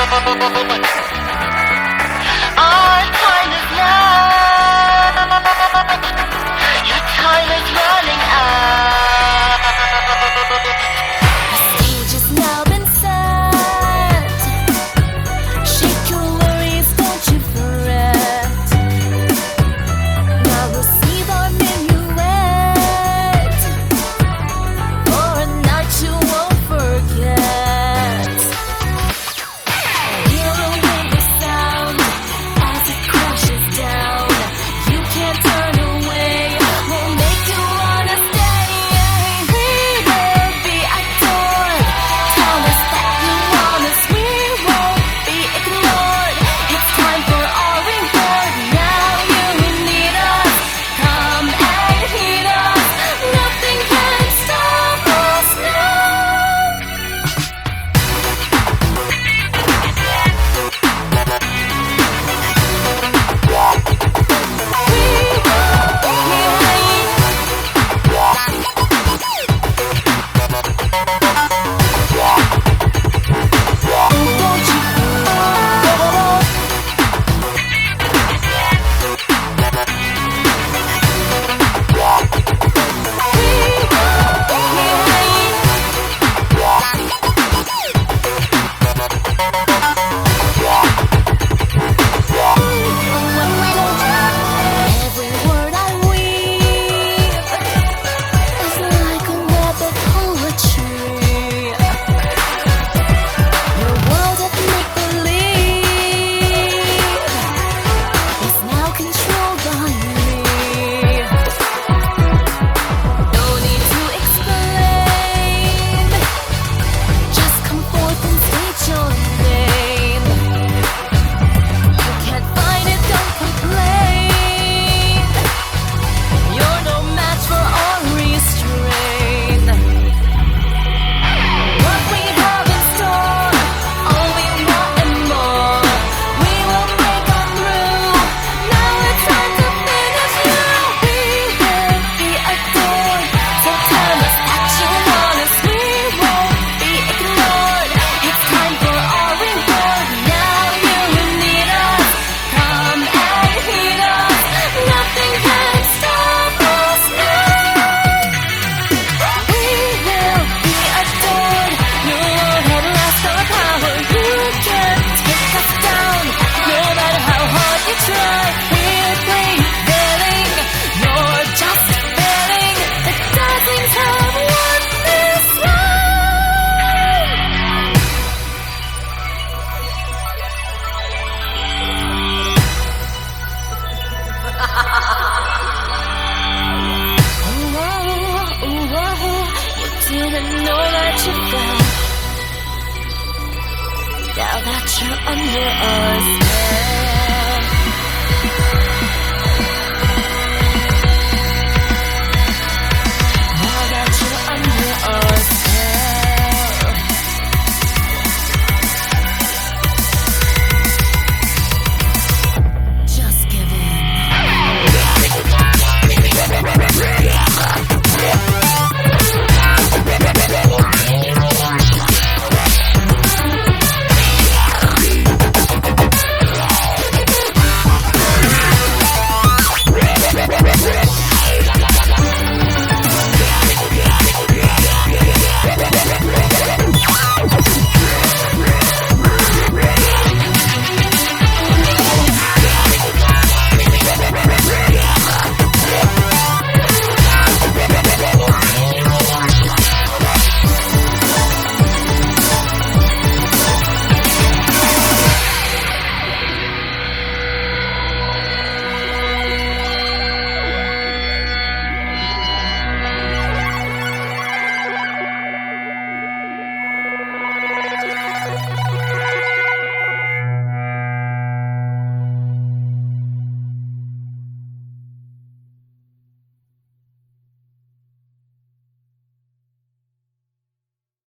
Our time is now. Your time is running out. The stage has now been set. Shake your worries, don't you fret. Now receive our minuet for a night you won't forget. Hear the sound as it crashes down. You can't turn away. We'll make you wanna stay. We will be adored. Tell us that you want us. We won't be ignored. It's time for our reward. Now you need us. Come and heed us. Nothing can stop us now. We will be Don't you Every word I weave is like a web of poetry. Your world of make-believe is now controlled by me. No need to explain. Just come forth and state your name. You can't find it, don't complain. You're no match for our restraint. What we have in store, all we want and more. We will break on through. Now it's time to finish you. We will be adored. So tell us that you want us. We won't be ignored. It's time for our reward. Now you need us. Come and heed us. Nothing can stop us now. We will be adored. No one had lost our power. You can't take us down. No matter how hard you try, we're prevailing. You're just failing. The Dazzlings have won this round. You didn't know that you fell. Now that you're under our spell.